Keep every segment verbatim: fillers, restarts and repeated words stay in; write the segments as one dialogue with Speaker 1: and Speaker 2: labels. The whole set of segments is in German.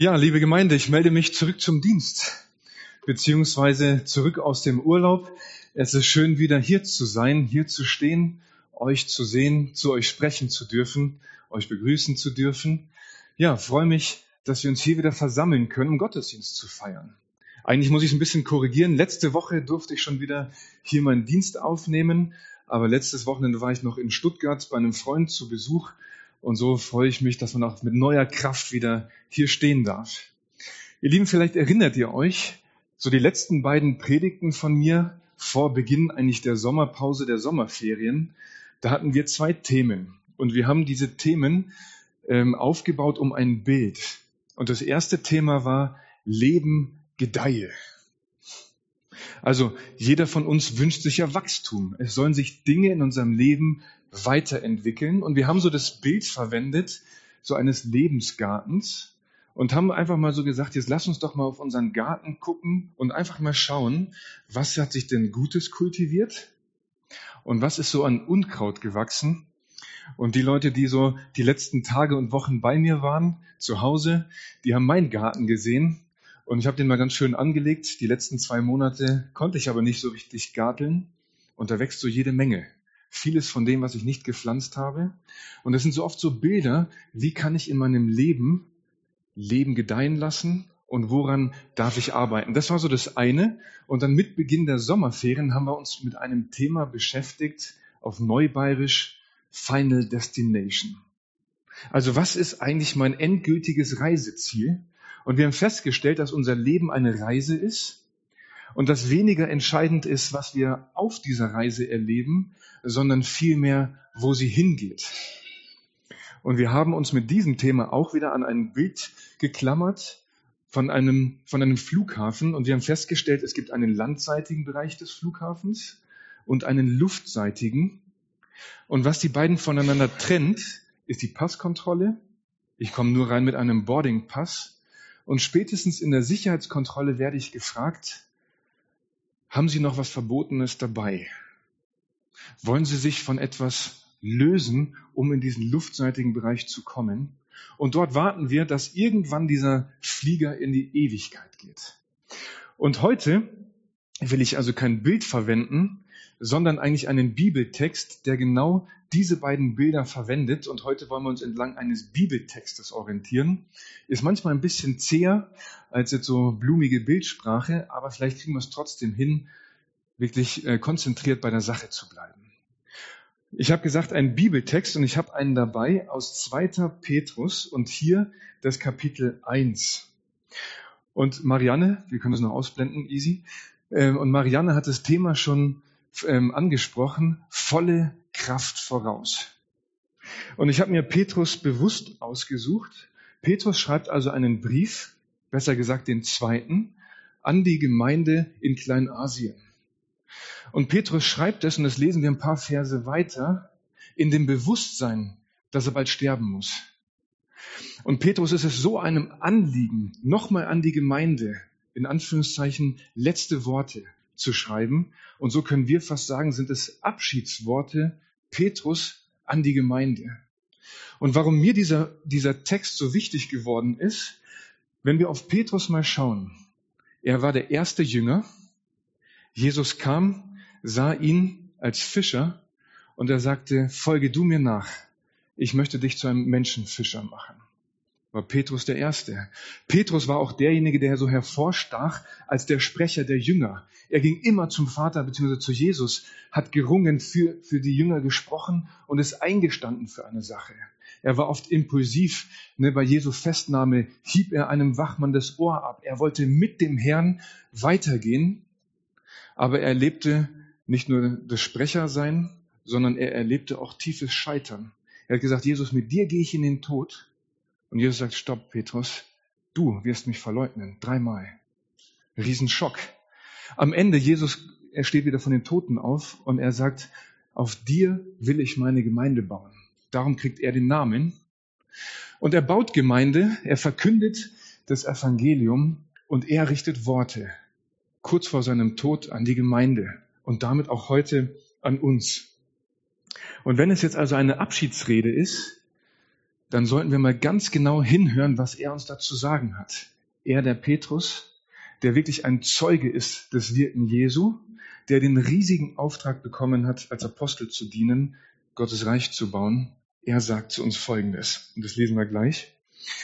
Speaker 1: Ja, liebe Gemeinde, ich melde mich zurück zum Dienst, beziehungsweise zurück aus dem Urlaub. Es ist schön, wieder hier zu sein, hier zu stehen, euch zu sehen, zu euch sprechen zu dürfen, euch begrüßen zu dürfen. Ja, freue mich, dass wir uns hier wieder versammeln können, um Gottesdienst zu feiern. Eigentlich muss ich es ein bisschen korrigieren. Letzte Woche durfte ich schon wieder hier meinen Dienst aufnehmen, aber letztes Wochenende war ich noch in Stuttgart bei einem Freund zu Besuch. Und so freue ich mich, dass man auch mit neuer Kraft wieder hier stehen darf. Ihr Lieben, vielleicht erinnert ihr euch, so die letzten beiden Predigten von mir vor Beginn eigentlich der Sommerpause, der Sommerferien, da hatten wir zwei Themen. Und wir haben diese Themen ähm, aufgebaut um ein Bild. Und das erste Thema war Leben gedeihe. Also jeder von uns wünscht sich ja Wachstum. Es sollen sich Dinge in unserem Leben weiterentwickeln. Und wir haben so das Bild verwendet, so eines Lebensgartens, und haben einfach mal so gesagt, jetzt lass uns doch mal auf unseren Garten gucken und einfach mal schauen, was hat sich denn Gutes kultiviert und was ist so an Unkraut gewachsen. Und die Leute, die so die letzten Tage und Wochen bei mir waren, zu Hause, die haben meinen Garten gesehen. Und ich habe den mal ganz schön angelegt. Die letzten zwei Monate konnte ich aber nicht so richtig garteln. Und da wächst so jede Menge. Vieles von dem, was ich nicht gepflanzt habe. Und das sind so oft so Bilder, wie kann ich in meinem Leben Leben gedeihen lassen und woran darf ich arbeiten. Das war so das eine. Und dann mit Beginn der Sommerferien haben wir uns mit einem Thema beschäftigt, auf Neubayerisch, Final Destination. Also was ist eigentlich mein endgültiges Reiseziel? Und wir haben festgestellt, dass unser Leben eine Reise ist und dass weniger entscheidend ist, was wir auf dieser Reise erleben, sondern vielmehr, wo sie hingeht. Und wir haben uns mit diesem Thema auch wieder an ein Bild geklammert von einem, von einem Flughafen. Und wir haben festgestellt, es gibt einen landseitigen Bereich des Flughafens und einen luftseitigen. Und was die beiden voneinander trennt, ist die Passkontrolle. Ich komme nur rein mit einem Boardingpass. Und spätestens in der Sicherheitskontrolle werde ich gefragt, haben Sie noch was Verbotenes dabei? Wollen Sie sich von etwas lösen, um in diesen luftseitigen Bereich zu kommen? Und dort warten wir, dass irgendwann dieser Flieger in die Ewigkeit geht. Und heute will ich also kein Bild verwenden, sondern eigentlich einen Bibeltext, der genau diese beiden Bilder verwendet. Und heute wollen wir uns entlang eines Bibeltextes orientieren. Ist manchmal ein bisschen zäher als jetzt so blumige Bildsprache, aber vielleicht kriegen wir es trotzdem hin, wirklich äh, konzentriert bei der Sache zu bleiben. Ich habe gesagt, ein Bibeltext, und ich habe einen dabei aus zweiter Petrus und hier das Kapitel eins. Und Marianne, wir können das noch ausblenden, easy, äh, und Marianne hat das Thema schon ähm, angesprochen, volle Kraft voraus. Und ich habe mir Petrus bewusst ausgesucht. Petrus schreibt also einen Brief, besser gesagt den zweiten, an die Gemeinde in Kleinasien. Und Petrus schreibt es, und das lesen wir ein paar Verse weiter, in dem Bewusstsein, dass er bald sterben muss. Und Petrus ist es so einem Anliegen, nochmal an die Gemeinde, in Anführungszeichen, letzte Worte zu schreiben. Und so können wir fast sagen, sind es Abschiedsworte Petrus an die Gemeinde. Und warum mir dieser, dieser Text so wichtig geworden ist, wenn wir auf Petrus mal schauen. Er war der erste Jünger. Jesus kam, sah ihn als Fischer und er sagte, folge du mir nach. Ich möchte dich zu einem Menschenfischer machen. War Petrus der Erste. Petrus war auch derjenige, der so hervorstach als der Sprecher der Jünger. Er ging immer zum Vater bzw. zu Jesus, hat gerungen, für, für die Jünger gesprochen und ist eingestanden für eine Sache. Er war oft impulsiv. Ne, bei Jesu Festnahme hieb er einem Wachmann das Ohr ab. Er wollte mit dem Herrn weitergehen, aber er erlebte nicht nur das Sprechersein, sondern er erlebte auch tiefes Scheitern. Er hat gesagt, Jesus, mit dir gehe ich in den Tod. Und Jesus sagt, stopp, Petrus, du wirst mich verleugnen, dreimal. Riesenschock. Am Ende, Jesus, er steht wieder von den Toten auf und er sagt, auf dir will ich meine Gemeinde bauen. Darum kriegt er den Namen. Und er baut Gemeinde, er verkündet das Evangelium und er richtet Worte, kurz vor seinem Tod an die Gemeinde und damit auch heute an uns. Und wenn es jetzt also eine Abschiedsrede ist, dann sollten wir mal ganz genau hinhören, was er uns dazu sagen hat. Er, der Petrus, der wirklich ein Zeuge ist des Wirken Jesu, der den riesigen Auftrag bekommen hat, als Apostel zu dienen, Gottes Reich zu bauen. Er sagt zu uns Folgendes, und das lesen wir gleich.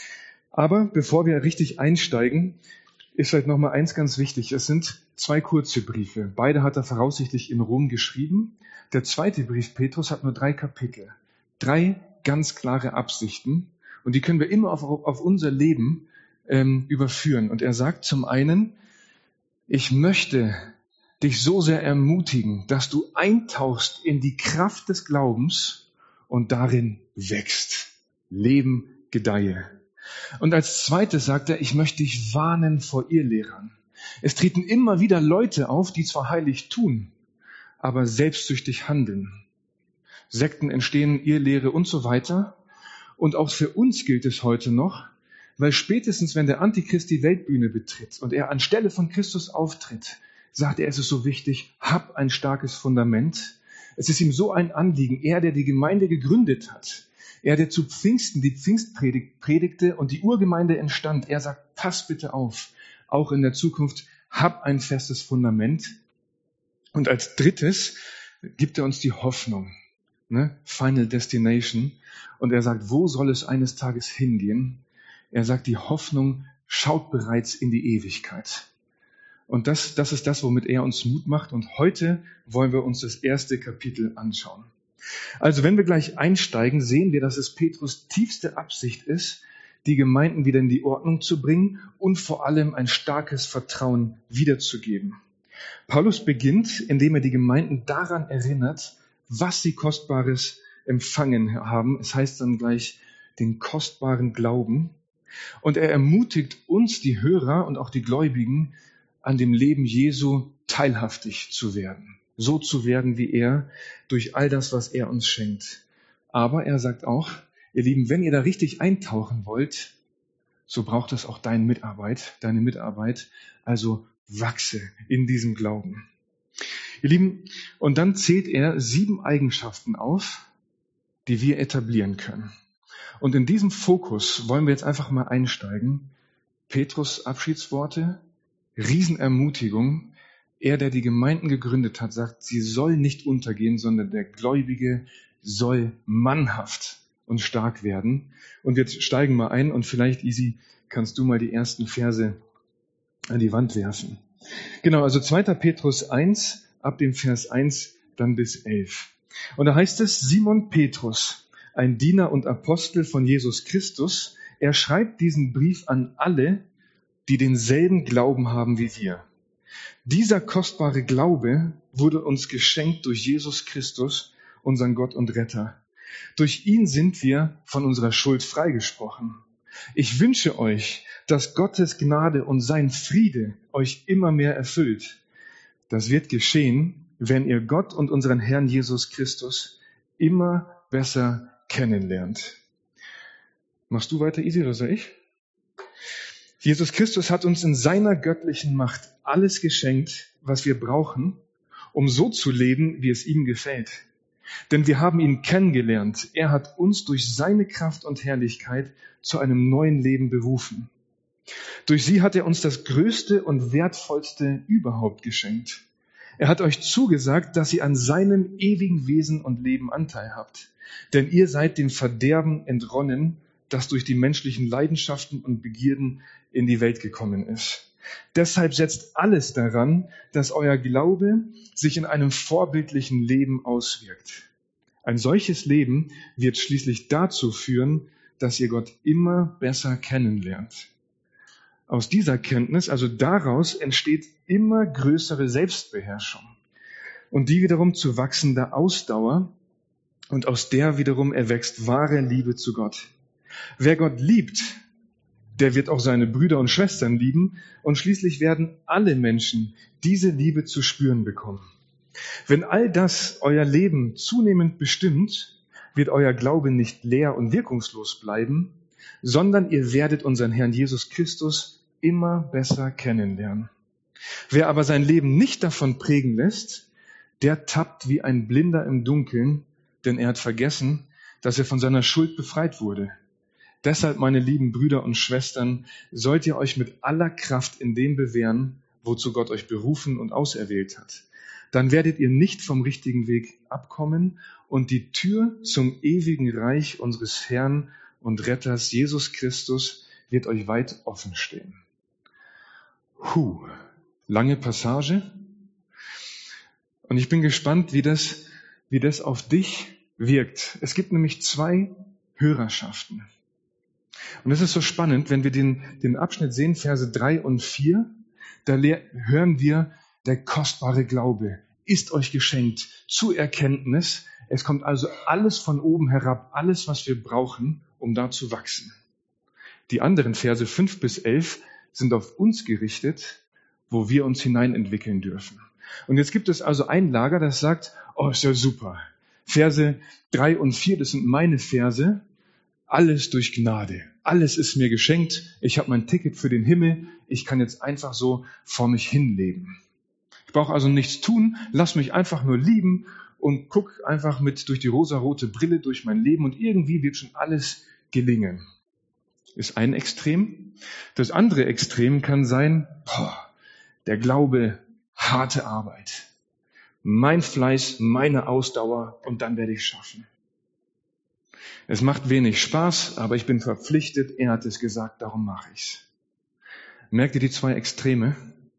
Speaker 1: Aber bevor wir richtig einsteigen, ist vielleicht noch mal eins ganz wichtig. Es sind zwei kurze Briefe. Beide hat er voraussichtlich in Rom geschrieben. Der zweite Brief Petrus hat nur drei Kapitel. Drei ganz klare Absichten. Und die können wir immer auf, auf unser Leben ähm, überführen. Und er sagt zum einen, ich möchte dich so sehr ermutigen, dass du eintauchst in die Kraft des Glaubens und darin wächst. Leben gedeihe. Und als zweites sagt er, ich möchte dich warnen vor Irrlehrern. Es treten immer wieder Leute auf, die zwar heilig tun, aber selbstsüchtig handeln. Sekten entstehen, Irrlehre und so weiter. Und auch für uns gilt es heute noch, weil spätestens, wenn der Antichrist die Weltbühne betritt und er anstelle von Christus auftritt, sagt er, es ist so wichtig, hab ein starkes Fundament. Es ist ihm so ein Anliegen, er, der die Gemeinde gegründet hat, er, der zu Pfingsten die Pfingstpredigt predigte und die Urgemeinde entstand, er sagt, pass bitte auf, auch in der Zukunft, hab ein festes Fundament. Und als drittes gibt er uns die Hoffnung, ne? Final Destination. Und er sagt, wo soll es eines Tages hingehen? Er sagt, die Hoffnung schaut bereits in die Ewigkeit. Und das, das ist das, womit er uns Mut macht. Und heute wollen wir uns das erste Kapitel anschauen. Also wenn wir gleich einsteigen, sehen wir, dass es Petrus tiefste Absicht ist, die Gemeinden wieder in die Ordnung zu bringen und vor allem ein starkes Vertrauen wiederzugeben. Paulus beginnt, indem er die Gemeinden daran erinnert, was sie Kostbares empfangen haben. Es heißt dann gleich den kostbaren Glauben. Und er ermutigt uns, die Hörer und auch die Gläubigen, an dem Leben Jesu teilhaftig zu werden. So zu werden wie er, durch all das, was er uns schenkt. Aber er sagt auch, ihr Lieben, wenn ihr da richtig eintauchen wollt, so braucht es auch deine Mitarbeit, deine Mitarbeit. Also wachse in diesem Glauben. Ihr Lieben, und dann zählt er sieben Eigenschaften auf, die wir etablieren können. Und in diesem Fokus wollen wir jetzt einfach mal einsteigen. Petrus Abschiedsworte, Riesenermutigung. Er, der die Gemeinden gegründet hat, sagt, sie soll nicht untergehen, sondern der Gläubige soll mannhaft und stark werden. Und wir steigen mal ein und vielleicht, Isi, kannst du mal die ersten Verse an die Wand werfen. Genau, also zweiter Petrus eins, ab dem Vers eins dann bis elf. Und da heißt es, Simon Petrus, ein Diener und Apostel von Jesus Christus, er schreibt diesen Brief an alle, die denselben Glauben haben wie wir. Dieser kostbare Glaube wurde uns geschenkt durch Jesus Christus, unseren Gott und Retter. Durch ihn sind wir von unserer Schuld freigesprochen. Ich wünsche euch, dass Gottes Gnade und sein Friede euch immer mehr erfüllt. Das wird geschehen, wenn ihr Gott und unseren Herrn Jesus Christus immer besser kennenlernt. Machst du weiter, Isi, oder soll ich? Jesus Christus hat uns in seiner göttlichen Macht alles geschenkt, was wir brauchen, um so zu leben, wie es ihm gefällt. Denn wir haben ihn kennengelernt. Er hat uns durch seine Kraft und Herrlichkeit zu einem neuen Leben berufen. Durch sie hat er uns das Größte und Wertvollste überhaupt geschenkt. Er hat euch zugesagt, dass ihr an seinem ewigen Wesen und Leben Anteil habt. Denn ihr seid dem Verderben entronnen, das durch die menschlichen Leidenschaften und Begierden in die Welt gekommen ist. Deshalb setzt alles daran, dass euer Glaube sich in einem vorbildlichen Leben auswirkt. Ein solches Leben wird schließlich dazu führen, dass ihr Gott immer besser kennenlernt. Aus dieser Kenntnis, also daraus, entsteht immer größere Selbstbeherrschung und die wiederum zu wachsender Ausdauer und aus der wiederum erwächst wahre Liebe zu Gott. Wer Gott liebt, der wird auch seine Brüder und Schwestern lieben und schließlich werden alle Menschen diese Liebe zu spüren bekommen. Wenn all das euer Leben zunehmend bestimmt, wird euer Glaube nicht leer und wirkungslos bleiben, sondern ihr werdet unseren Herrn Jesus Christus immer besser kennenlernen. Wer aber sein Leben nicht davon prägen lässt, der tappt wie ein Blinder im Dunkeln, denn er hat vergessen, dass er von seiner Schuld befreit wurde. Deshalb, meine lieben Brüder und Schwestern, sollt ihr euch mit aller Kraft in dem bewähren, wozu Gott euch berufen und auserwählt hat. Dann werdet ihr nicht vom richtigen Weg abkommen und die Tür zum ewigen Reich unseres Herrn und Retters Jesus Christus wird euch weit offen stehen. Huh, lange Passage. Und ich bin gespannt, wie das, wie das auf dich wirkt. Es gibt nämlich zwei Hörerschaften. Und es ist so spannend, wenn wir den, den Abschnitt sehen, Verse drei und vier, da lehr, hören wir, der kostbare Glaube ist euch geschenkt zur Erkenntnis. Es kommt also alles von oben herab, alles, was wir brauchen, um da zu wachsen. Die anderen Verse fünf bis elf sind auf uns gerichtet, wo wir uns hineinentwickeln dürfen. Und jetzt gibt es also ein Lager, das sagt, oh, ist ja super. Verse drei und vier, das sind meine Verse. Alles durch Gnade. Alles ist mir geschenkt. Ich habe mein Ticket für den Himmel. Ich kann jetzt einfach so vor mich hinleben. Ich brauche also nichts tun. Lass mich einfach nur lieben und guck einfach mit durch die rosarote Brille durch mein Leben und irgendwie wird schon alles gelingen. Ist ein Extrem. Das andere Extrem kann sein, boah, der Glaube, harte Arbeit. Mein Fleiß, meine Ausdauer und dann werde ich schaffen. Es macht wenig Spaß, aber ich bin verpflichtet, er hat es gesagt, darum mache ich's. Merkt ihr die zwei Extreme?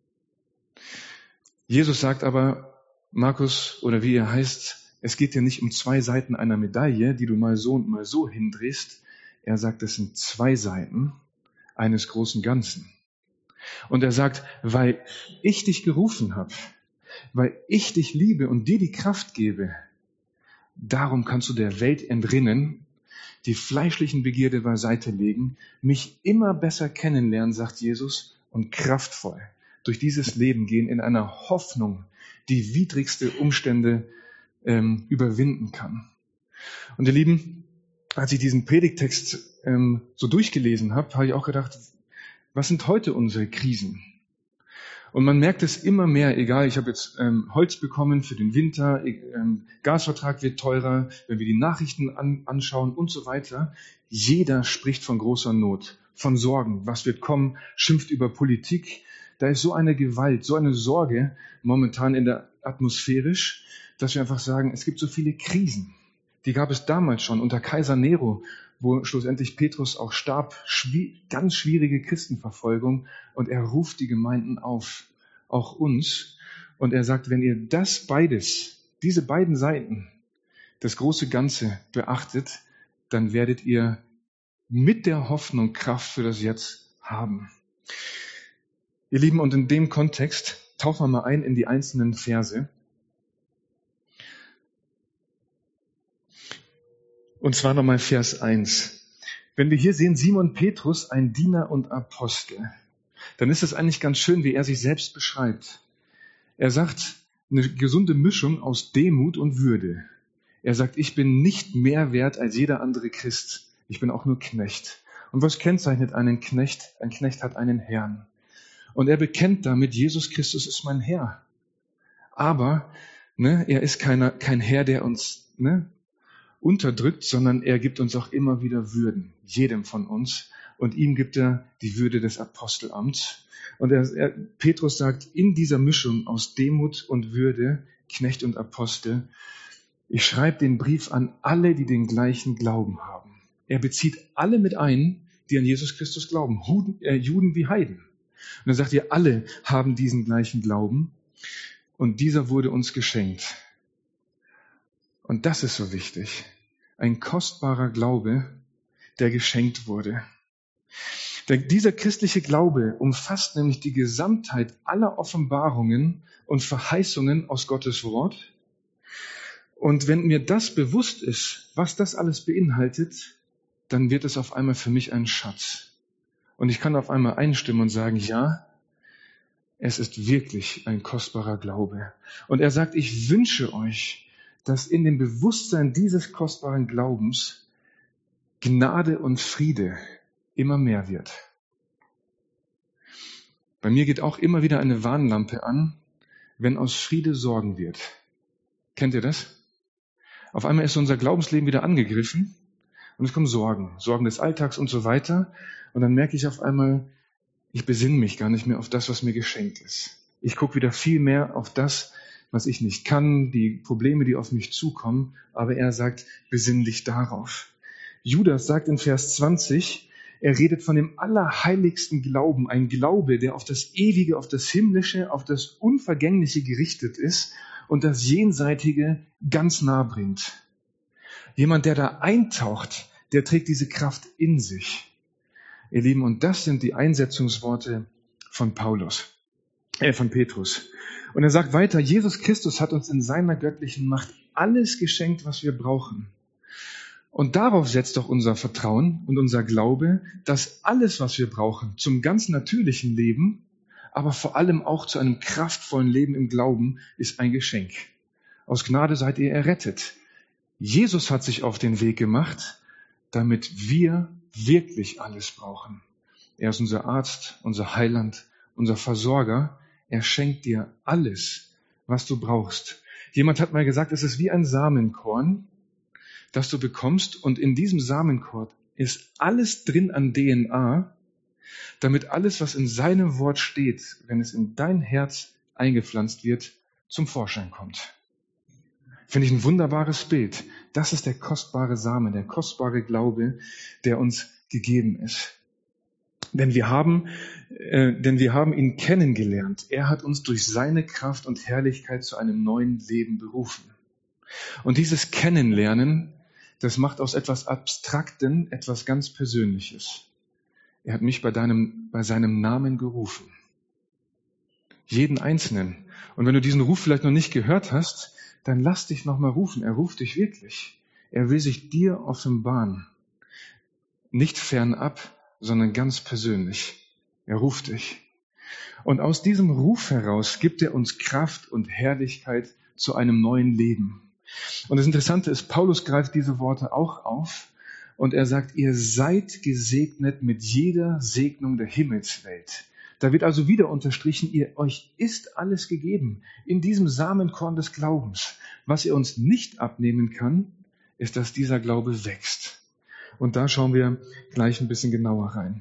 Speaker 1: Jesus sagt aber, Markus, oder wie er heißt, es geht hier nicht um zwei Seiten einer Medaille, die du mal so und mal so hindrehst. Er sagt, es sind zwei Seiten eines großen Ganzen. Und er sagt, weil ich dich gerufen habe, weil ich dich liebe und dir die Kraft gebe, darum kannst du der Welt entrinnen, die fleischlichen Begierde beiseite legen, mich immer besser kennenlernen, sagt Jesus, und kraftvoll durch dieses Leben gehen in einer Hoffnung, die widrigste Umstände ähm, überwinden kann. Und ihr Lieben, als ich diesen Predigttext ähm, so durchgelesen habe, habe ich auch gedacht, was sind heute unsere Krisen? Und man merkt es immer mehr, egal, ich habe jetzt ähm, Holz bekommen für den Winter, ähm, Gasvertrag wird teurer, wenn wir die Nachrichten an, anschauen und so weiter. Jeder spricht von großer Not, von Sorgen, was wird kommen, schimpft über Politik. Da ist so eine Gewalt, so eine Sorge momentan in der atmosphärisch, dass wir einfach sagen, es gibt so viele Krisen. Die gab es damals schon unter Kaiser Nero, wo schlussendlich Petrus auch starb, schwi- ganz schwierige Christenverfolgung, und er ruft die Gemeinden auf, auch uns, und er sagt, wenn ihr das beides, diese beiden Seiten, das große Ganze beachtet, dann werdet ihr mit der Hoffnung Kraft für das Jetzt haben. Ihr Lieben, und in dem Kontext tauchen wir mal ein in die einzelnen Verse. Und zwar nochmal Vers eins. Wenn wir hier sehen, Simon Petrus, ein Diener und Apostel, dann ist es eigentlich ganz schön, wie er sich selbst beschreibt. Er sagt, eine gesunde Mischung aus Demut und Würde. Er sagt, ich bin nicht mehr wert als jeder andere Christ. Ich bin auch nur Knecht. Und was kennzeichnet einen Knecht? Ein Knecht hat einen Herrn. Und er bekennt damit, Jesus Christus ist mein Herr. Aber ne, er ist keiner, kein Herr, der uns ne, unterdrückt, sondern er gibt uns auch immer wieder Würden, jedem von uns. Und ihm gibt er die Würde des Apostelamts. Und er, er, Petrus sagt, in dieser Mischung aus Demut und Würde, Knecht und Apostel, ich schreibe den Brief an alle, die den gleichen Glauben haben. Er bezieht alle mit ein, die an Jesus Christus glauben, Juden, äh, Juden wie Heiden. Und er sagt, wir alle haben diesen gleichen Glauben und dieser wurde uns geschenkt. Und das ist so wichtig. Ein kostbarer Glaube, der geschenkt wurde. Der, dieser christliche Glaube umfasst nämlich die Gesamtheit aller Offenbarungen und Verheißungen aus Gottes Wort. Und wenn mir das bewusst ist, was das alles beinhaltet, dann wird es auf einmal für mich ein Schatz. Und ich kann auf einmal einstimmen und sagen, ja, es ist wirklich ein kostbarer Glaube. Und er sagt, ich wünsche euch, dass in dem Bewusstsein dieses kostbaren Glaubens Gnade und Friede immer mehr wird. Bei mir geht auch immer wieder eine Warnlampe an, wenn aus Friede Sorgen wird. Kennt ihr das? Auf einmal ist unser Glaubensleben wieder angegriffen Und es kommen Sorgen, Sorgen des Alltags und so weiter. Und dann merke ich auf einmal, ich besinne mich gar nicht mehr auf das, was mir geschenkt ist. Ich gucke wieder viel mehr auf das, was ich nicht kann, die Probleme, die auf mich zukommen. Aber er sagt, besinn dich darauf. Judas sagt in Vers zwanzig, er redet von dem allerheiligsten Glauben, ein Glaube, der auf das Ewige, auf das Himmlische, auf das Unvergängliche gerichtet ist und das Jenseitige ganz nah bringt. Jemand, der da eintaucht, der trägt diese Kraft in sich. Ihr Lieben, und das sind die Einsetzungsworte von Paulus, äh, von Petrus. Und er sagt weiter, Jesus Christus hat uns in seiner göttlichen Macht alles geschenkt, was wir brauchen. Und darauf setzt doch unser Vertrauen und unser Glaube, dass alles, was wir brauchen, zum ganz natürlichen Leben, aber vor allem auch zu einem kraftvollen Leben im Glauben, ist ein Geschenk. Aus Gnade seid ihr errettet. Jesus hat sich auf den Weg gemacht, damit wir wirklich alles brauchen. Er ist unser Arzt, unser Heiland, unser Versorger. Er schenkt dir alles, was du brauchst. Jemand hat mal gesagt, es ist wie ein Samenkorn, das du bekommst, und in diesem Samenkorn ist alles drin an D N A, damit alles, was in seinem Wort steht, wenn es in dein Herz eingepflanzt wird, zum Vorschein kommt. Finde ich ein wunderbares Bild. Das ist der kostbare Samen, der kostbare Glaube, der uns gegeben ist. Denn wir haben, äh, denn wir haben ihn kennengelernt. Er hat uns durch seine Kraft und Herrlichkeit zu einem neuen Leben berufen. Und dieses Kennenlernen, das macht aus etwas Abstrakten etwas ganz Persönliches. Er hat mich bei deinem, bei seinem Namen gerufen. Jeden Einzelnen. Und wenn du diesen Ruf vielleicht noch nicht gehört hast, dann lass dich nochmal rufen. Er ruft dich wirklich. Er will sich dir offenbaren. Nicht fernab, sondern ganz persönlich. Er ruft dich. Und aus diesem Ruf heraus gibt er uns Kraft und Herrlichkeit zu einem neuen Leben. Und das Interessante ist, Paulus greift diese Worte auch auf und er sagt, ihr seid gesegnet mit jeder Segnung der Himmelswelt. Da wird also wieder unterstrichen, ihr, euch ist alles gegeben in diesem Samenkorn des Glaubens. Was ihr uns nicht abnehmen kann, ist, dass dieser Glaube wächst. Und da schauen wir gleich ein bisschen genauer rein.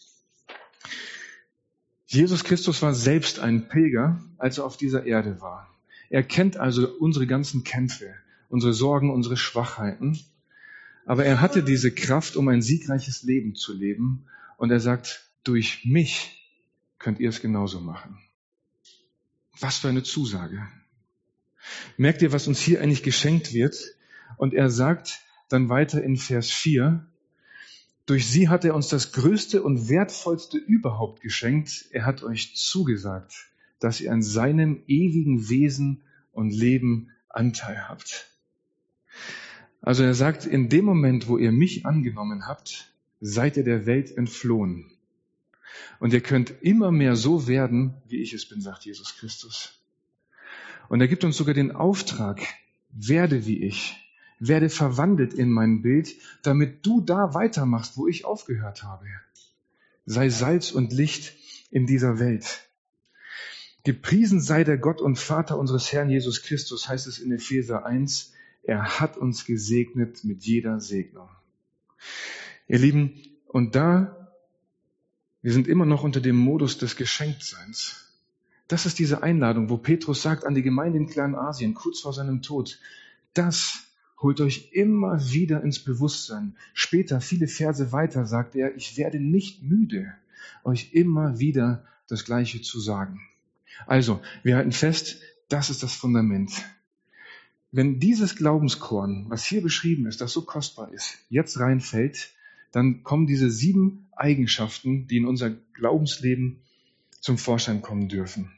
Speaker 1: Jesus Christus war selbst ein Pilger, als er auf dieser Erde war. Er kennt also unsere ganzen Kämpfe, unsere Sorgen, unsere Schwachheiten. Aber er hatte diese Kraft, um ein siegreiches Leben zu leben. Und er sagt, durch mich könnt ihr es genauso machen. Was für eine Zusage. Merkt ihr, was uns hier eigentlich geschenkt wird? Und er sagt dann weiter in Vers vier, durch sie hat er uns das Größte und Wertvollste überhaupt geschenkt. Er hat euch zugesagt, dass ihr an seinem ewigen Wesen und Leben Anteil habt. Also er sagt, in dem Moment, wo ihr mich angenommen habt, seid ihr der Welt entflohen. Und ihr könnt immer mehr so werden, wie ich es bin, sagt Jesus Christus. Und er gibt uns sogar den Auftrag, werde wie ich, werde verwandelt in mein Bild, damit du da weitermachst, wo ich aufgehört habe. Sei Salz und Licht in dieser Welt. Gepriesen sei der Gott und Vater unseres Herrn Jesus Christus, heißt es in Epheser eins, er hat uns gesegnet mit jeder Segnung. Ihr Lieben, und da, wir sind immer noch unter dem Modus des Geschenktseins. Das ist diese Einladung, wo Petrus sagt an die Gemeinde in Kleinasien, kurz vor seinem Tod, das holt euch immer wieder ins Bewusstsein. Später, viele Verse weiter, sagt er, ich werde nicht müde, euch immer wieder das Gleiche zu sagen. Also, wir halten fest, das ist das Fundament. Wenn dieses Glaubenskorn, was hier beschrieben ist, das so kostbar ist, jetzt reinfällt, dann kommen diese sieben Eigenschaften, die in unser Glaubensleben zum Vorschein kommen dürfen.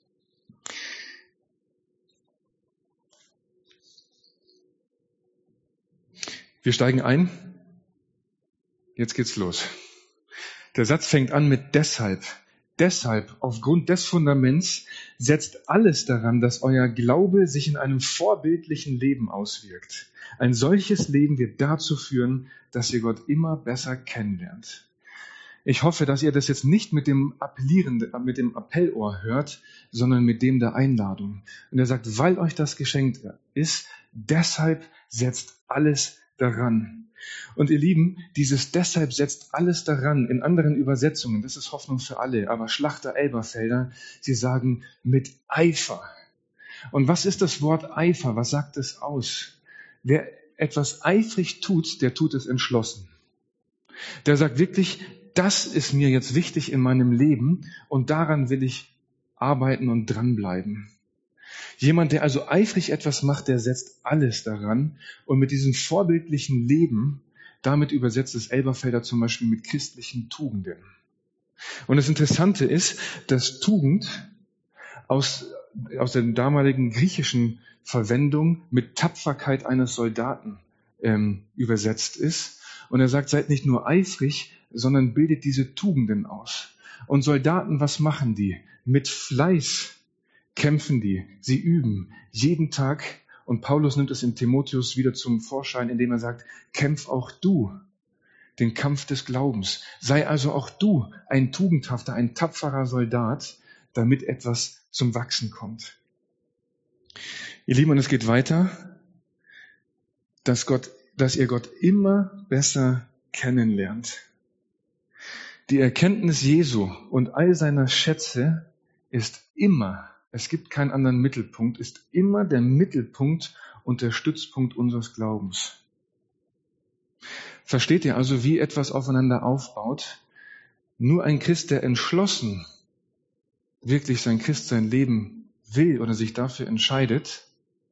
Speaker 1: Wir steigen ein. Jetzt geht's los. Der Satz fängt an mit deshalb. Deshalb, aufgrund des Fundaments, setzt alles daran, dass euer Glaube sich in einem vorbildlichen Leben auswirkt. Ein solches Leben wird dazu führen, dass ihr Gott immer besser kennenlernt. Ich hoffe, dass ihr das jetzt nicht mit dem appellierenden, mit dem Appellohr hört, sondern mit dem der Einladung. Und er sagt, weil euch das geschenkt ist, deshalb setzt alles daran. Und ihr Lieben, dieses deshalb setzt alles daran, in anderen Übersetzungen, das ist Hoffnung für alle, aber Schlachter Elberfelder, sie sagen mit Eifer. Und was ist das Wort Eifer? Was sagt es aus? Wer etwas eifrig tut, der tut es entschlossen. Der sagt wirklich, das ist mir jetzt wichtig in meinem Leben und daran will ich arbeiten und dranbleiben. Jemand, der also eifrig etwas macht, der setzt alles daran und mit diesem vorbildlichen Leben, damit übersetzt es Elberfelder zum Beispiel mit christlichen Tugenden. Und das Interessante ist, dass Tugend aus, aus der damaligen griechischen Verwendung mit Tapferkeit eines Soldaten ähm, übersetzt ist. Und er sagt, seid nicht nur eifrig, sondern bildet diese Tugenden aus. Und Soldaten, was machen die? Mit Fleiß kämpfen die. Sie üben jeden Tag. Und Paulus nimmt es in Timotheus wieder zum Vorschein, indem er sagt, kämpf auch du den Kampf des Glaubens. Sei also auch du ein tugendhafter, ein tapferer Soldat, damit etwas zum Wachsen kommt. Ihr Lieben, und es geht weiter, dass Gott, dass ihr Gott immer besser kennenlernt. Die Erkenntnis Jesu und all seiner Schätze ist immer, es gibt keinen anderen Mittelpunkt, ist immer der Mittelpunkt und der Stützpunkt unseres Glaubens. Versteht ihr also, wie etwas aufeinander aufbaut? Nur ein Christ, der entschlossen wirklich sein Christsein leben will oder sich dafür entscheidet,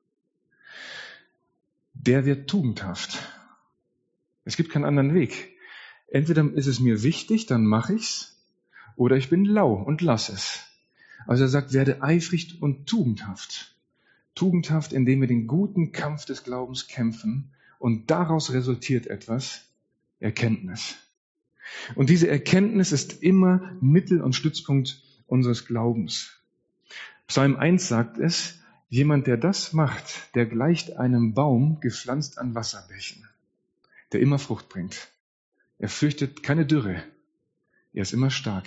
Speaker 1: der wird tugendhaft. Es gibt keinen anderen Weg. Entweder ist es mir wichtig, dann mache ich's, oder ich bin lau und lass es. Also er sagt, werde eifrig und tugendhaft. Tugendhaft, indem wir den guten Kampf des Glaubens kämpfen und daraus resultiert etwas, Erkenntnis. Und diese Erkenntnis ist immer Mittel- und Stützpunkt unseres Glaubens. Psalm eins sagt es, jemand, der das macht, der gleicht einem Baum gepflanzt an Wasserbächen, der immer Frucht bringt. Er fürchtet keine Dürre. Er ist immer stark.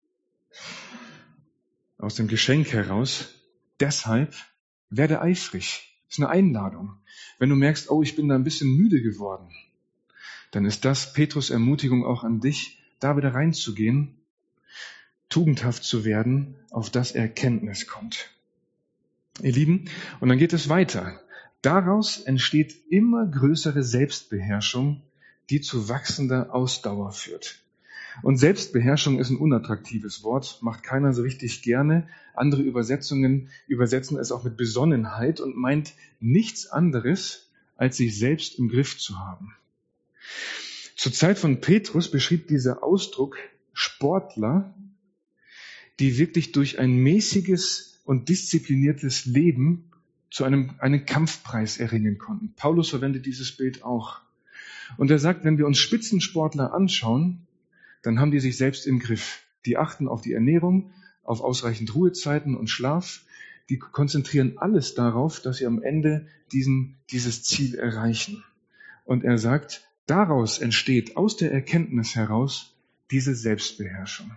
Speaker 1: Aus dem Geschenk heraus, deshalb werde eifrig. Das ist eine Einladung. Wenn du merkst, oh, ich bin da ein bisschen müde geworden, dann ist das Petrus' Ermutigung auch an dich, da wieder reinzugehen, tugendhaft zu werden, auf das Erkenntnis kommt. Ihr Lieben, und dann geht es weiter. Daraus entsteht immer größere Selbstbeherrschung, die zu wachsender Ausdauer führt. Und Selbstbeherrschung ist ein unattraktives Wort, macht keiner so richtig gerne. Andere Übersetzungen übersetzen es auch mit Besonnenheit und meint nichts anderes, als sich selbst im Griff zu haben. Zur Zeit von Petrus beschrieb dieser Ausdruck Sportler, die wirklich durch ein mäßiges und diszipliniertes Leben zu einem, einen Kampfpreis erringen konnten. Paulus verwendet dieses Bild auch. Und er sagt, wenn wir uns Spitzensportler anschauen, dann haben die sich selbst im Griff. Die achten auf die Ernährung, auf ausreichend Ruhezeiten und Schlaf. Die konzentrieren alles darauf, dass sie am Ende diesen, dieses Ziel erreichen. Und er sagt, daraus entsteht aus der Erkenntnis heraus diese Selbstbeherrschung.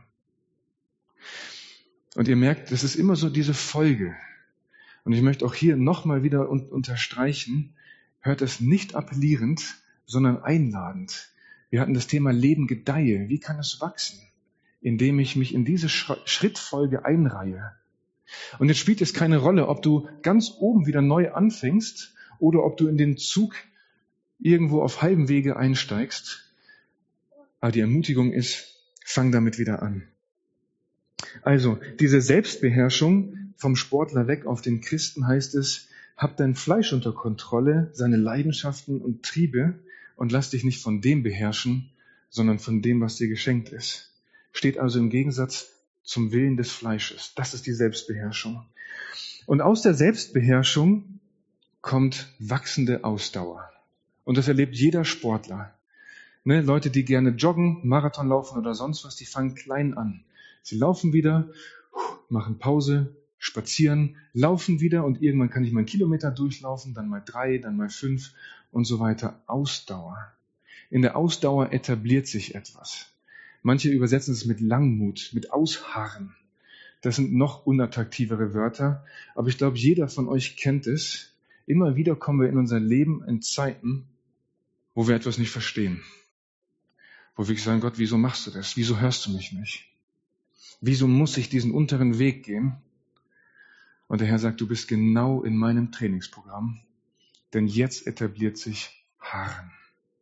Speaker 1: Und ihr merkt, das ist immer so diese Folge. Und ich möchte auch hier nochmal wieder unterstreichen, hört es nicht appellierend, sondern einladend. Wir hatten das Thema Leben gedeihe. Wie kann es wachsen? Indem ich mich in diese Schrittfolge einreihe. Und jetzt spielt es keine Rolle, ob du ganz oben wieder neu anfängst oder ob du in den Zug irgendwo auf halbem Wege einsteigst. Aber die Ermutigung ist, fang damit wieder an. Also, diese Selbstbeherrschung vom Sportler weg auf den Christen heißt es, hab dein Fleisch unter Kontrolle, seine Leidenschaften und Triebe und lass dich nicht von dem beherrschen, sondern von dem, was dir geschenkt ist. Steht also im Gegensatz zum Willen des Fleisches. Das ist die Selbstbeherrschung. Und aus der Selbstbeherrschung kommt wachsende Ausdauer. Und das erlebt jeder Sportler. Ne, Leute, die gerne joggen, Marathon laufen oder sonst was, die fangen klein an. Sie laufen wieder, machen Pause, spazieren, laufen wieder und irgendwann kann ich mal einen Kilometer durchlaufen, dann mal drei, dann mal fünf und so weiter. Ausdauer. In der Ausdauer etabliert sich etwas. Manche übersetzen es mit Langmut, mit Ausharren. Das sind noch unattraktivere Wörter, aber ich glaube, jeder von euch kennt es. Immer wieder kommen wir in unser Leben in Zeiten, wo wir etwas nicht verstehen. Wo wir sagen, Gott, wieso machst du das? Wieso hörst du mich nicht? Wieso muss ich diesen unteren Weg gehen? Und der Herr sagt, du bist genau in meinem Trainingsprogramm, denn jetzt etabliert sich Harren.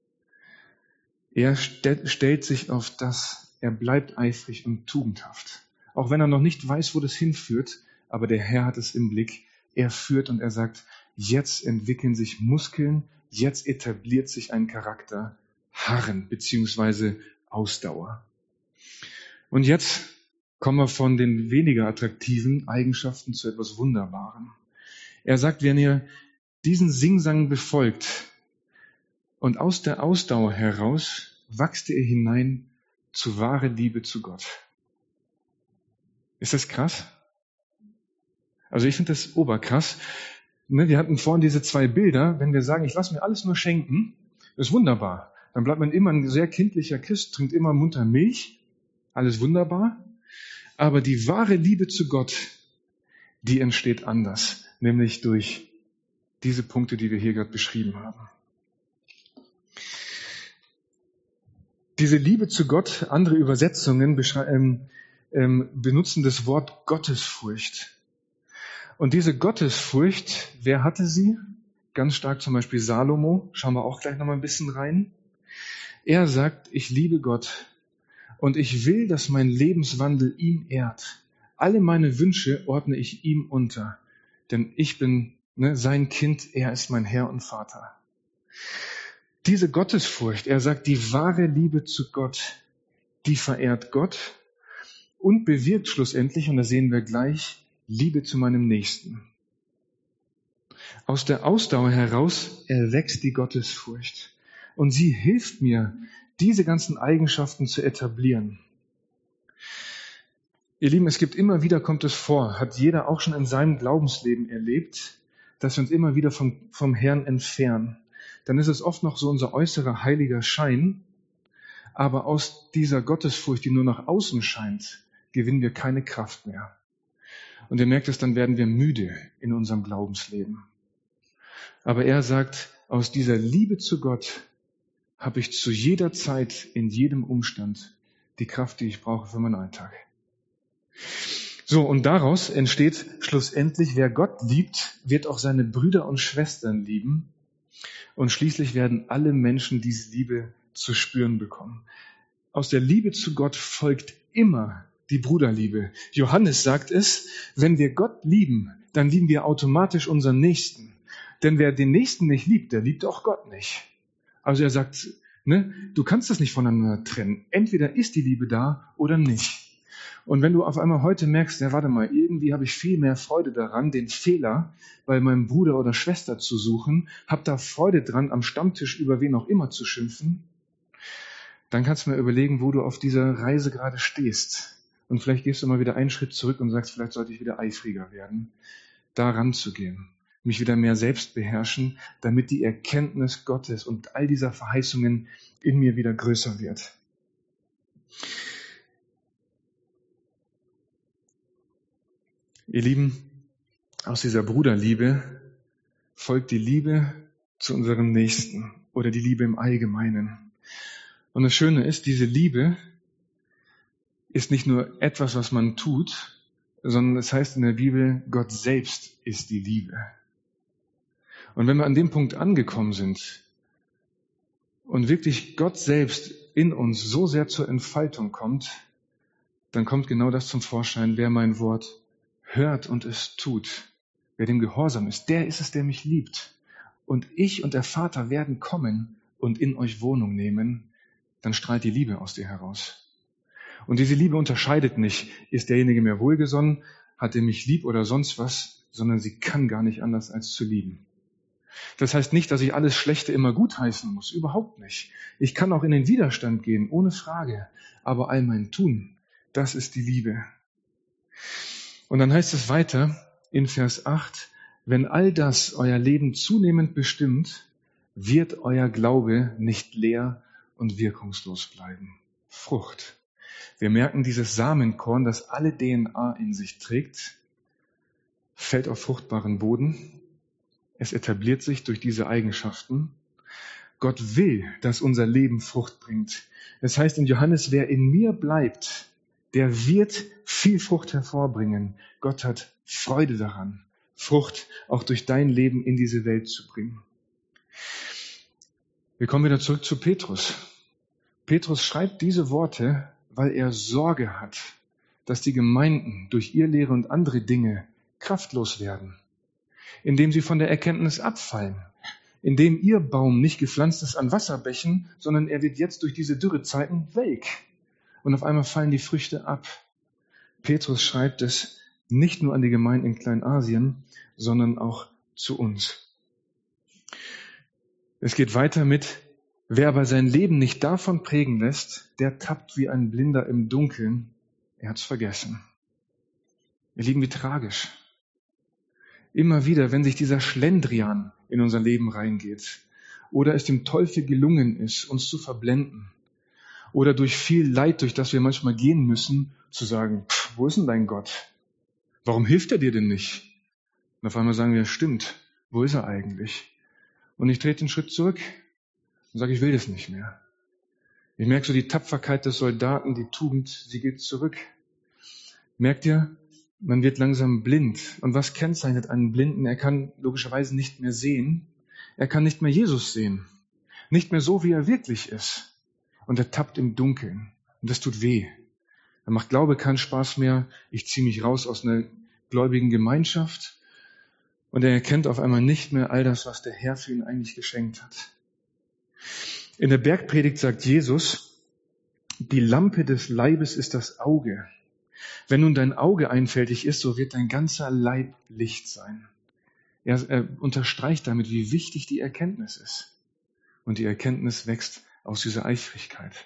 Speaker 1: Er st- stellt sich auf das, er bleibt eifrig und tugendhaft. Auch wenn er noch nicht weiß, wo das hinführt, aber der Herr hat es im Blick. Er führt und er sagt, jetzt entwickeln sich Muskeln, jetzt etabliert sich ein Charakter, Harren beziehungsweise Ausdauer. Und jetzt kommen wir von den weniger attraktiven Eigenschaften zu etwas Wunderbarem. Er sagt, wenn ihr diesen Singsang befolgt und aus der Ausdauer heraus wachst ihr hinein zu wahre Liebe zu Gott. Ist das krass? Also ich finde das oberkrass. Wir hatten vorhin diese zwei Bilder. Wenn wir sagen, ich lasse mir alles nur schenken, ist wunderbar. Dann bleibt man immer ein sehr kindlicher Christ, trinkt immer munter Milch. Alles wunderbar. Aber die wahre Liebe zu Gott, die entsteht anders. Nämlich durch diese Punkte, die wir hier gerade beschrieben haben. Diese Liebe zu Gott, andere Übersetzungen beschrei- ähm, ähm, benutzen das Wort Gottesfurcht. Und diese Gottesfurcht, wer hatte sie? Ganz stark zum Beispiel Salomo. Schauen wir auch gleich noch mal ein bisschen rein. Er sagt, ich liebe Gott und ich will, dass mein Lebenswandel ihn ehrt. Alle meine Wünsche ordne ich ihm unter, denn ich bin ne, sein Kind, er ist mein Herr und Vater. Diese Gottesfurcht, er sagt, die wahre Liebe zu Gott, die verehrt Gott und bewirkt schlussendlich, und das sehen wir gleich, Liebe zu meinem Nächsten. Aus der Ausdauer heraus erwächst die Gottesfurcht. Und sie hilft mir, diese ganzen Eigenschaften zu etablieren. Ihr Lieben, es gibt immer wieder, kommt es vor, hat jeder auch schon in seinem Glaubensleben erlebt, dass wir uns immer wieder vom, vom Herrn entfernen. Dann ist es oft noch so unser äußerer heiliger Schein, aber aus dieser Gottesfurcht, die nur nach außen scheint, gewinnen wir keine Kraft mehr. Und ihr merkt es, dann werden wir müde in unserem Glaubensleben. Aber er sagt, aus dieser Liebe zu Gott habe ich zu jeder Zeit, in jedem Umstand, die Kraft, die ich brauche für meinen Alltag. So, und daraus entsteht schlussendlich, wer Gott liebt, wird auch seine Brüder und Schwestern lieben. Und schließlich werden alle Menschen diese Liebe zu spüren bekommen. Aus der Liebe zu Gott folgt immer die Bruderliebe. Johannes sagt es, wenn wir Gott lieben, dann lieben wir automatisch unseren Nächsten. Denn wer den Nächsten nicht liebt, der liebt auch Gott nicht. Also er sagt, ne, du kannst das nicht voneinander trennen. Entweder ist die Liebe da oder nicht. Und wenn du auf einmal heute merkst, ja, warte mal, irgendwie habe ich viel mehr Freude daran, den Fehler bei meinem Bruder oder Schwester zu suchen, hab da Freude dran, am Stammtisch über wen auch immer zu schimpfen, dann kannst du mir überlegen, wo du auf dieser Reise gerade stehst. Und vielleicht gehst du mal wieder einen Schritt zurück und sagst, vielleicht sollte ich wieder eifriger werden, da ranzugehen, mich wieder mehr selbst beherrschen, damit die Erkenntnis Gottes und all dieser Verheißungen in mir wieder größer wird. Ihr Lieben, aus dieser Bruderliebe folgt die Liebe zu unserem Nächsten oder die Liebe im Allgemeinen. Und das Schöne ist, diese Liebe ist nicht nur etwas, was man tut, sondern es heißt in der Bibel, Gott selbst ist die Liebe. Und wenn wir an dem Punkt angekommen sind und wirklich Gott selbst in uns so sehr zur Entfaltung kommt, dann kommt genau das zum Vorschein, wer mein Wort hört und es tut, wer dem gehorsam ist, der ist es, der mich liebt. Und ich und der Vater werden kommen und in euch Wohnung nehmen, dann strahlt die Liebe aus dir heraus. Und diese Liebe unterscheidet nicht, ist derjenige mir wohlgesonnen, hat er mich lieb oder sonst was, sondern sie kann gar nicht anders als zu lieben. Das heißt nicht, dass ich alles Schlechte immer gutheißen muss, überhaupt nicht. Ich kann auch in den Widerstand gehen, ohne Frage, aber all mein Tun, das ist die Liebe. Und dann heißt es weiter in Vers acht, wenn all das euer Leben zunehmend bestimmt, wird euer Glaube nicht leer und wirkungslos bleiben. Frucht. Wir merken, dieses Samenkorn, das alle D N A in sich trägt, fällt auf fruchtbaren Boden. Es etabliert sich durch diese Eigenschaften. Gott will, dass unser Leben Frucht bringt. Es heißt in Johannes, wer in mir bleibt, der wird viel Frucht hervorbringen. Gott hat Freude daran, Frucht auch durch dein Leben in diese Welt zu bringen. Wir kommen wieder zurück zu Petrus. Petrus schreibt diese Worte, weil er Sorge hat, dass die Gemeinden durch Irrlehre und andere Dinge kraftlos werden, indem sie von der Erkenntnis abfallen, indem ihr Baum nicht gepflanzt ist an Wasserbächen, sondern er wird jetzt durch diese Dürrezeiten welk. Und auf einmal fallen die Früchte ab. Petrus schreibt es nicht nur an die Gemeinden in Kleinasien, sondern auch zu uns. Es geht weiter mit, wer aber sein Leben nicht davon prägen lässt, der tappt wie ein Blinder im Dunkeln. Er hat's vergessen. Ihr Lieben, wie tragisch. Immer wieder, wenn sich dieser Schlendrian in unser Leben reingeht oder es dem Teufel gelungen ist, uns zu verblenden oder durch viel Leid, durch das wir manchmal gehen müssen, zu sagen, pff, wo ist denn dein Gott? Warum hilft er dir denn nicht? Und auf einmal sagen wir, stimmt, wo ist er eigentlich? Und ich trete einen Schritt zurück und sage, ich will das nicht mehr. Ich merke so die Tapferkeit des Soldaten, die Tugend, sie geht zurück. Merkt ihr, man wird langsam blind. Und was kennzeichnet einen Blinden? Er kann logischerweise nicht mehr sehen. Er kann nicht mehr Jesus sehen. Nicht mehr so, wie er wirklich ist. Und er tappt im Dunkeln. Und das tut weh. Er macht Glaube keinen Spaß mehr. Ich ziehe mich raus aus einer gläubigen Gemeinschaft. Und er erkennt auf einmal nicht mehr all das, was der Herr für ihn eigentlich geschenkt hat. In der Bergpredigt sagt Jesus, die Lampe des Leibes ist das Auge. Wenn nun dein Auge einfältig ist, so wird dein ganzer Leib Licht sein. Er, er unterstreicht damit, wie wichtig die Erkenntnis ist. Und die Erkenntnis wächst aus dieser Eifrigkeit.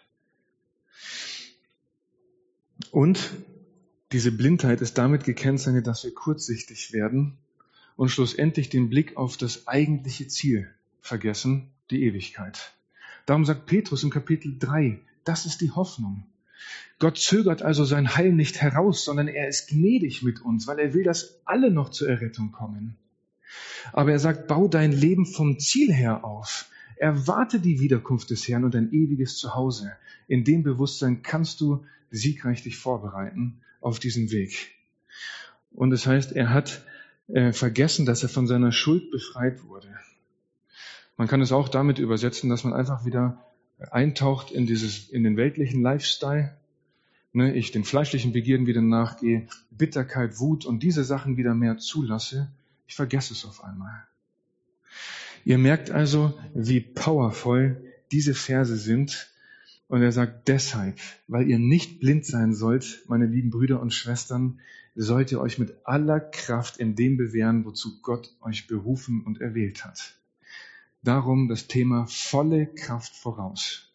Speaker 1: Und diese Blindheit ist damit gekennzeichnet, dass wir kurzsichtig werden und schlussendlich den Blick auf das eigentliche Ziel vergessen, die Ewigkeit. Darum sagt Petrus im Kapitel drei, das ist die Hoffnung. Gott zögert also sein Heil nicht heraus, sondern er ist gnädig mit uns, weil er will, dass alle noch zur Errettung kommen. Aber er sagt, bau dein Leben vom Ziel her auf. Erwarte die Wiederkunft des Herrn und ein ewiges Zuhause. In dem Bewusstsein kannst du siegreich dich vorbereiten auf diesen Weg. Und es heißt, er hat äh, vergessen, dass er von seiner Schuld befreit wurde. Man kann es auch damit übersetzen, dass man einfach wieder eintaucht in dieses, in den weltlichen Lifestyle, ne, ich den fleischlichen Begierden wieder nachgehe, Bitterkeit, Wut und diese Sachen wieder mehr zulasse. Ich vergesse es auf einmal. Ihr merkt also, wie powervoll diese Verse sind. Und er sagt deshalb, weil ihr nicht blind sein sollt, meine lieben Brüder und Schwestern, sollt ihr euch mit aller Kraft in dem bewähren, wozu Gott euch berufen und erwählt hat. Darum das Thema volle Kraft voraus.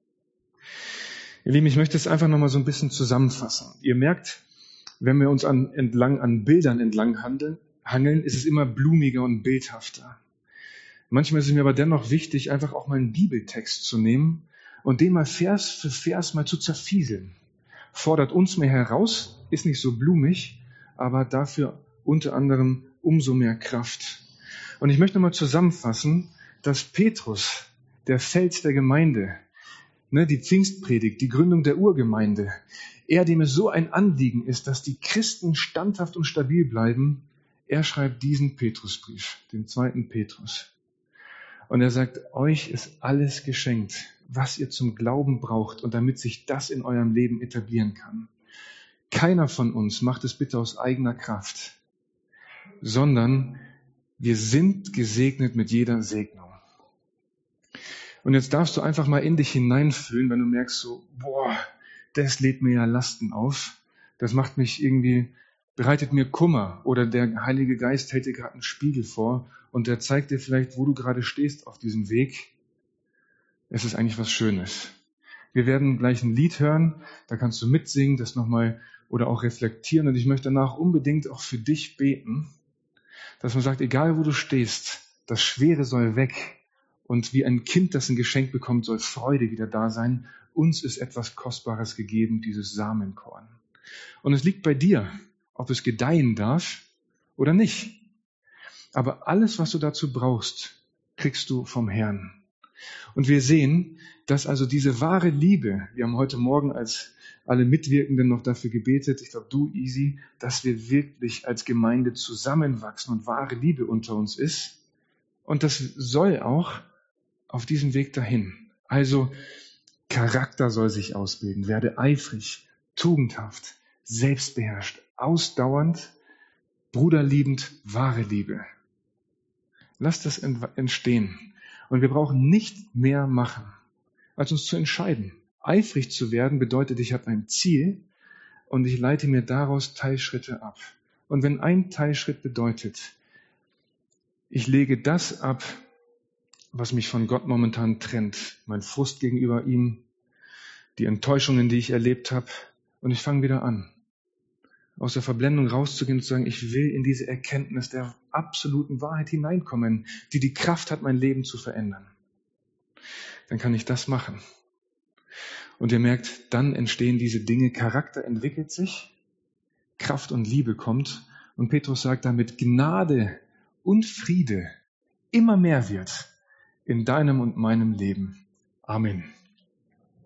Speaker 1: Ihr Lieben, ich möchte es einfach nochmal so ein bisschen zusammenfassen. Ihr merkt, wenn wir uns an, entlang an Bildern entlang handeln, hangeln, ist es immer blumiger und bildhafter. Manchmal ist es mir aber dennoch wichtig, einfach auch mal einen Bibeltext zu nehmen und den mal Vers für Vers mal zu zerfieseln. Fordert uns mehr heraus, ist nicht so blumig, aber dafür unter anderem umso mehr Kraft. Und ich möchte nochmal zusammenfassen, dass Petrus, der Fels der Gemeinde, ne, die Pfingstpredigt, die Gründung der Urgemeinde, er, dem es so ein Anliegen ist, dass die Christen standhaft und stabil bleiben, er schreibt diesen Petrusbrief, den zweiten Petrus. Und er sagt, euch ist alles geschenkt, was ihr zum Glauben braucht und damit sich das in eurem Leben etablieren kann. Keiner von uns macht es bitte aus eigener Kraft, sondern wir sind gesegnet mit jeder Segnung. Und jetzt darfst du einfach mal in dich hineinfühlen, wenn du merkst so, boah, das lädt mir ja Lasten auf. Das macht mich irgendwie, bereitet mir Kummer. Oder der Heilige Geist hält dir gerade einen Spiegel vor und der zeigt dir vielleicht, wo du gerade stehst auf diesem Weg. Es ist eigentlich was Schönes. Wir werden gleich ein Lied hören, da kannst du mitsingen, das nochmal oder auch reflektieren. Und ich möchte danach unbedingt auch für dich beten, dass man sagt, egal wo du stehst, das Schwere soll weg. Und wie ein Kind, das ein Geschenk bekommt, soll Freude wieder da sein. Uns ist etwas Kostbares gegeben, dieses Samenkorn. Und es liegt bei dir, ob es gedeihen darf oder nicht. Aber alles, was du dazu brauchst, kriegst du vom Herrn. Und wir sehen, dass also diese wahre Liebe, wir haben heute Morgen als alle Mitwirkenden noch dafür gebetet, ich glaube du, Easy, dass wir wirklich als Gemeinde zusammenwachsen und wahre Liebe unter uns ist. Und das soll auch auf diesem Weg dahin. Also Charakter soll sich ausbilden, werde eifrig, tugendhaft, selbstbeherrscht, ausdauernd, bruderliebend, wahre Liebe. Lass das entstehen. Und wir brauchen nicht mehr machen, als uns zu entscheiden. Eifrig zu werden bedeutet, ich habe ein Ziel und ich leite mir daraus Teilschritte ab. Und wenn ein Teilschritt bedeutet, ich lege das ab, was mich von Gott momentan trennt, mein Frust gegenüber ihm, die Enttäuschungen, die ich erlebt habe, und ich fange wieder an, aus der Verblendung rauszugehen und zu sagen, ich will in diese Erkenntnis der absoluten Wahrheit hineinkommen, die die Kraft hat, mein Leben zu verändern. Dann kann ich das machen. Und ihr merkt, dann entstehen diese Dinge, Charakter entwickelt sich, Kraft und Liebe kommt. Und Petrus sagt, damit Gnade und Friede immer mehr wird in deinem und meinem Leben. Amen.